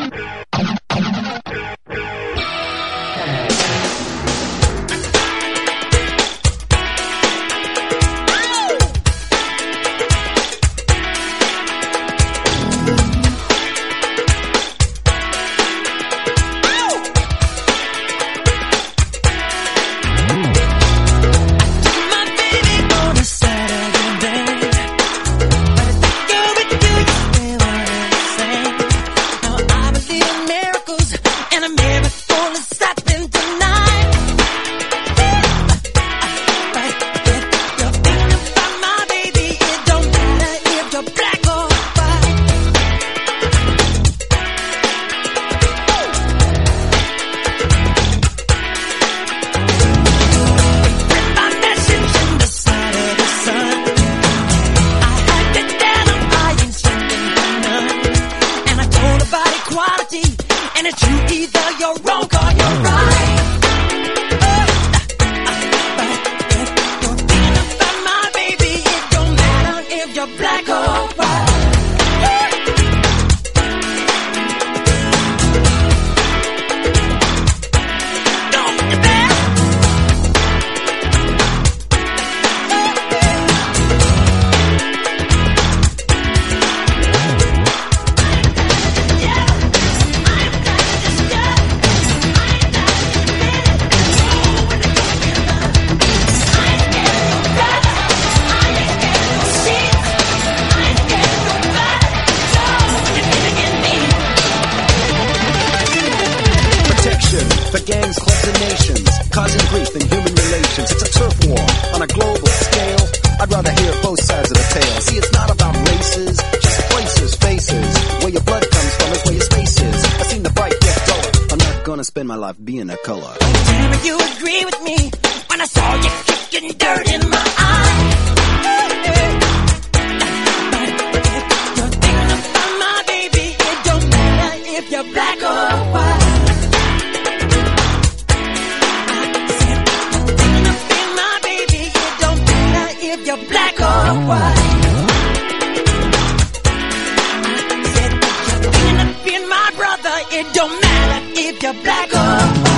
And it's you, either you're wrong or you're right. If you're thinking about my baby, it don't matter if you're black or white. For gangs, clubs, and nations, causing grief in human relations. It's a turf war on a global scale. I'd rather hear both sides of the tale. See, it's not about races, just places, faces. Where your blood comes from is where your space is. I've seen the fight get duller. I'm not gonna spend my life being a color. Damn, you agree with me when I saw you kicking dirt in my eye. If you're thinking about my baby, it don't matter if you're black or white. If you're black or white, I said if you're thinking of being my brother, it don't matter if you're black or white.